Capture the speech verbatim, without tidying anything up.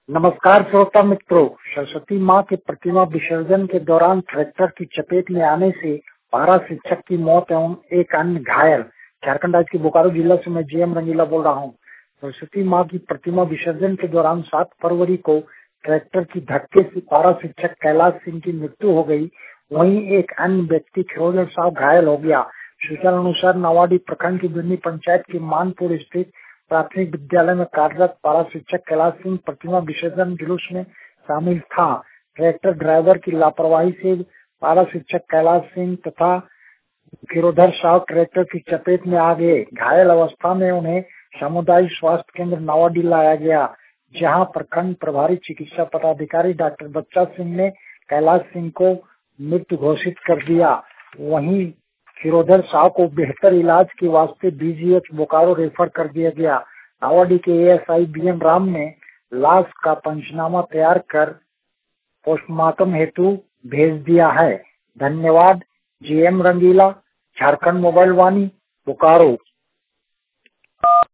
नमस्कार श्रोता मित्रों, सरस्वती मां की प्रतिमा विसर्जन के दौरान ट्रैक्टर की चपेट में आने से पारा शिक्षक की मौत एवं एक अन्य घायल। झारखंड राज्य के बोकारो जिला से मैं जीएम रंगीला बोल रहा हूं। सरस्वती मां की प्रतिमा विसर्जन के दौरान सात फरवरी को ट्रैक्टर की धक्के से पारा शिक्षक कैलाश सिंह की मृत्यु हो गई। वहीं एक अन्य व्यक्ति खिरोधर साहब घायल हो गया। सूचना अनुसार नवाडी प्रखंड की बिरनी पंचायत के मानपुर स्थित प्राथमिक विद्यालय में कार्यरत पारा शिक्षक कैलाश सिंह प्रतिमा विसर्जन जुलूस में शामिल था। ट्रैक्टर ड्राइवर की लापरवाही से पारा शिक्षक कैलाश सिंह तथा खिरोधर साहब ट्रैक्टर की चपेट में आ गए। घायल अवस्था में उन्हें सामुदायिक स्वास्थ्य केंद्र नवाडी लाया गया, जहां प्रखंड प्रभारी चिकित्सा पदाधिकारी डॉक्टर बच्चा सिंह ने कैलाश सिंह को मृत घोषित कर दिया। वहीं खिरोधर साहब को बेहतर इलाज के वास्ते बीजीएच बोकारो रेफर कर दिया गया। नावाडी के एएसआई बीएम राम ने लाश का पंचनामा तैयार कर पोस्टमार्टम हेतु भेज दिया है। धन्यवाद। GM Rangila, Jharkhand mobile Vani, Bokaro.